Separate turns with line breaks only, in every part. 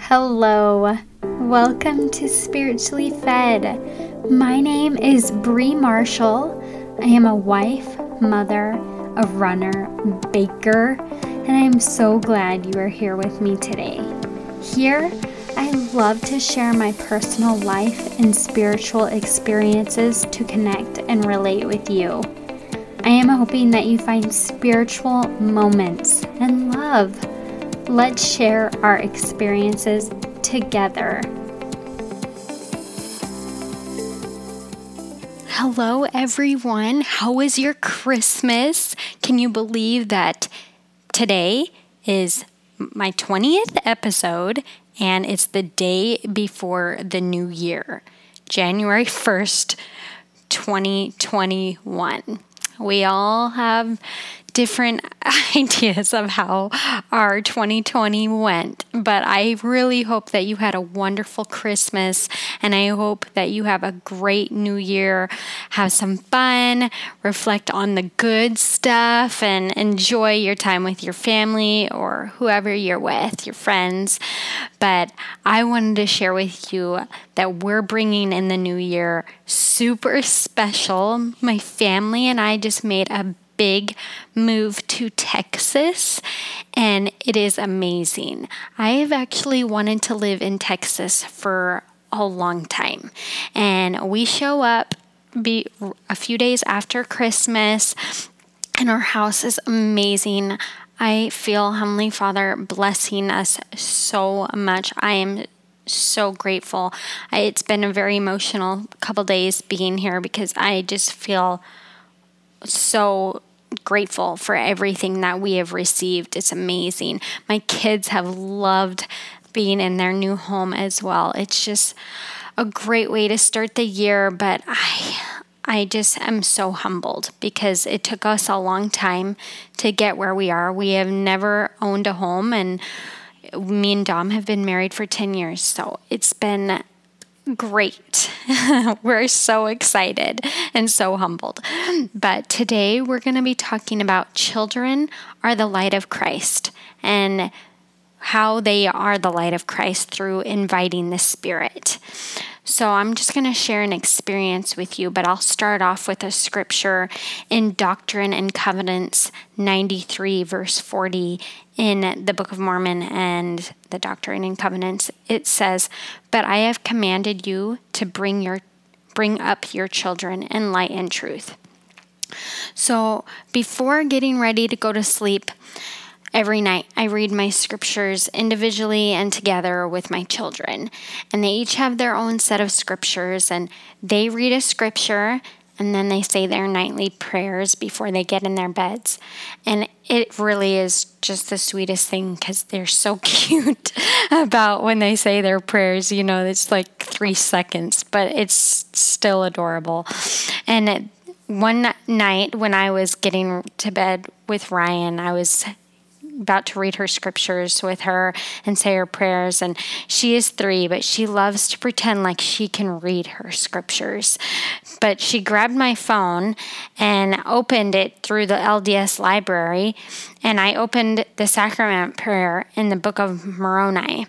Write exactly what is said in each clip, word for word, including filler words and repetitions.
Hello, welcome to Spiritually Fed. My name is Bree Marshall. I am a wife, mother, a runner, baker, and I am so glad you are here with me today. Here, I love to share my personal life and spiritual experiences to connect and relate with you. I am hoping that you find spiritual moments and love. Let's share our experiences together. Hello, everyone. How was your Christmas? Can you believe that today is my twentieth episode and it's the day before the new year, January first, twenty twenty-one. We all have different ideas of how our twenty twenty went, but I really hope that you had a wonderful Christmas, and I hope that you have a great new year. Have some fun, reflect on the good stuff, and enjoy your time with your family or whoever you're with, your friends. But I wanted to share with you that we're bringing in the new year super special. My family and I just made a big move to Texas, and it is amazing. I have actually wanted to live in Texas for a long time, and we show up be a few days after Christmas, and our house is amazing. I feel Heavenly Father blessing us so much. I am so grateful. I, it's been a very emotional couple days being here because I just feel so grateful for everything that we have received. It's amazing. My kids have loved being in their new home as well. It's just a great way to start the year, but I I just am so humbled because it took us a long time to get where we are. We have never owned a home, and me and Dom have been married for ten years, so it's been great. We're so excited and so humbled. But today we're going to be talking about children are the light of Christ and how they are the light of Christ through inviting the Spirit. So I'm just going to share an experience with you, but I'll start off with a scripture in Doctrine and Covenants ninety-three, verse forty in the Book of Mormon and the Doctrine and Covenants. It says, "But I have commanded you to bring your bring up your children in light and truth." So before getting ready to go to sleep, every night, I read my scriptures individually and together with my children. And they each have their own set of scriptures, and they read a scripture, and then they say their nightly prayers before they get in their beds. And it really is just the sweetest thing because they're so cute about when they say their prayers. You know, it's like three seconds, but it's still adorable. And it, one night when I was getting to bed with Ryan, I was about to read her scriptures with her and say her prayers, and she is three, but she loves to pretend like she can read her scriptures. But she grabbed my phone and opened it through the L D S library, and I opened the sacrament prayer in the Book of Moroni,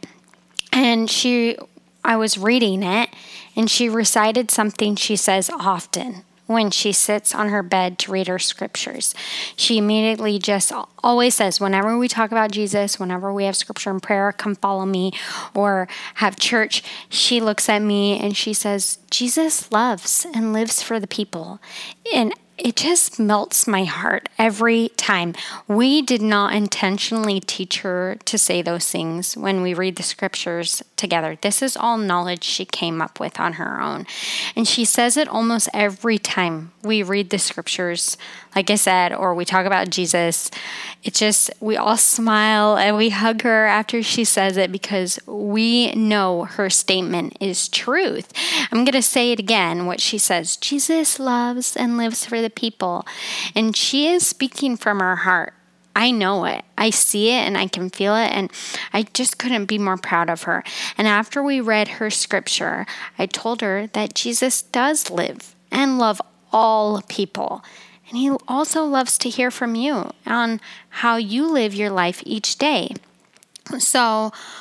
and she I was reading it, and she recited something she says often when she sits on her bed to read her scriptures. She immediately just always says, whenever we talk about Jesus, whenever we have scripture and prayer, come follow me, or have church, she looks at me and she says, Jesus loves and lives for the people. And it just melts my heart every time. We did not intentionally teach her to say those things when we read the scriptures together. This is all knowledge she came up with on her own. And she says it almost every time we read the scriptures, like I said, or we talk about Jesus. It just, we all smile and we hug her after she says it because we know her statement is truth. I'm going to say it again, what she says. Jesus loves and lives for the people. And she is speaking from her heart. I know it. I see it and I can feel it, and I just couldn't be more proud of her. And after we read her scripture, I told her that Jesus does live and love all people. And he also loves to hear from you on how you live your life each day. So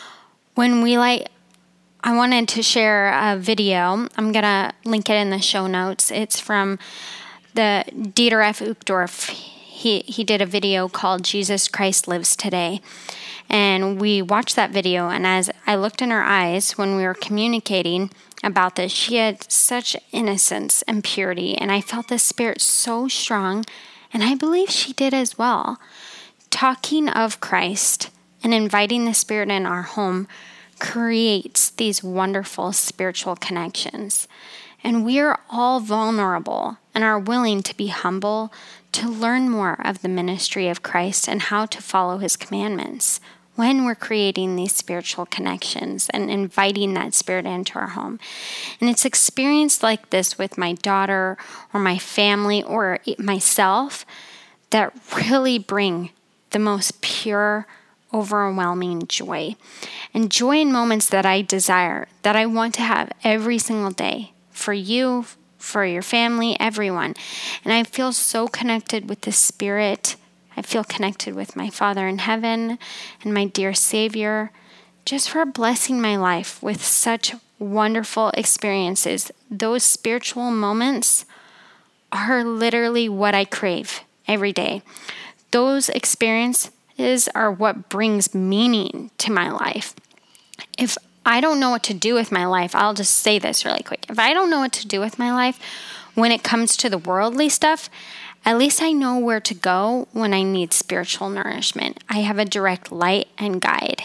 when we like, I wanted to share a video. I'm going to link it in the show notes. It's from the Dieter F. Uchtdorf. He, he did a video called Jesus Christ Lives Today. And we watched that video, and as I looked in her eyes when we were communicating about this, she had such innocence and purity, and I felt the Spirit so strong, and I believe she did as well. Talking of Christ and inviting the Spirit in our home creates these wonderful spiritual connections. And we are all vulnerable and are willing to be humble to learn more of the ministry of Christ and how to follow his commandments when we're creating these spiritual connections and inviting that Spirit into our home. And it's experience like this with my daughter or my family or myself that really bring the most pure, overwhelming joy. And joy in moments that I desire, that I want to have every single day for you, for your family, everyone. And I feel so connected with the Spirit. I feel connected with my Father in heaven and my dear Savior, just for blessing my life with such wonderful experiences. Those spiritual moments are literally what I crave every day. Those experiences are what brings meaning to my life. If I don't know what to do with my life, I'll just say this really quick. If I don't know what to do with my life when it comes to the worldly stuff, at least I know where to go when I need spiritual nourishment. I have a direct light and guide.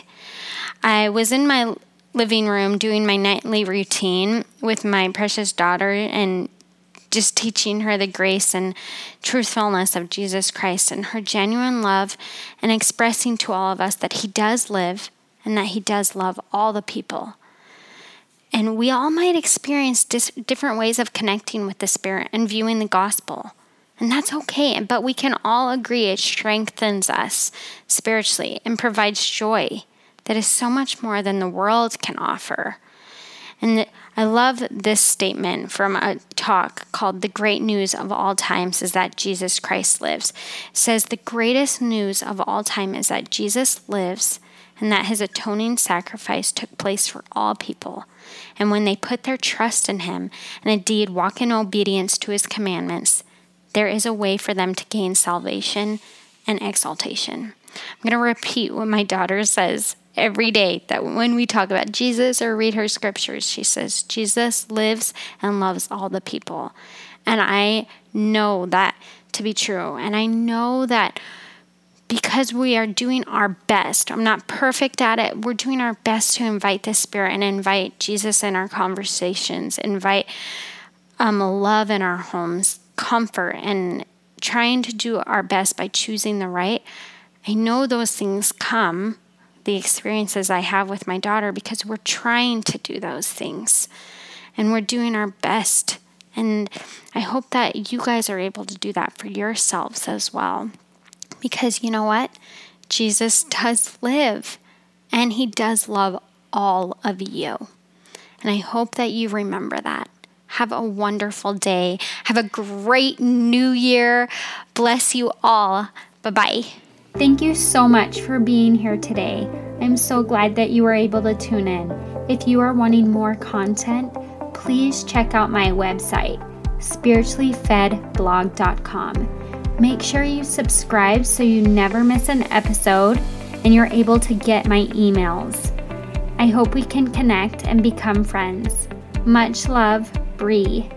I was in my living room doing my nightly routine with my precious daughter and just teaching her the grace and truthfulness of Jesus Christ and her genuine love, and expressing to all of us that he does live and that he does love all the people. And we all might experience dis- different ways of connecting with the Spirit and viewing the gospel. And that's okay, but we can all agree it strengthens us spiritually and provides joy that is so much more than the world can offer. And I love this statement from a talk called The Great News of All Times is that Jesus Christ lives. It says the greatest news of all time is that Jesus lives and that his atoning sacrifice took place for all people. And when they put their trust in him and indeed walk in obedience to his commandments, there is a way for them to gain salvation and exaltation. I'm going to repeat what my daughter says every day, that when we talk about Jesus or read her scriptures, she says, Jesus lives and loves all the people. And I know that to be true. And I know that because we are doing our best, I'm not perfect at it, we're doing our best to invite the Spirit and invite Jesus in our conversations, invite um, love in our homes, comfort, and trying to do our best by choosing the right. I know those things come, the experiences I have with my daughter, because we're trying to do those things and we're doing our best. And I hope that you guys are able to do that for yourselves as well. Because you know what? Jesus does live and he does love all of you. And I hope that you remember that. Have a wonderful day. Have a great new year. Bless you all. Bye-bye. Thank you so much for being here today. I'm so glad that you were able to tune in. If you are wanting more content, please check out my website, spiritually fed blog dot com. Make sure you subscribe so you never miss an episode and you're able to get my emails. I hope we can connect and become friends. Much love, Bree.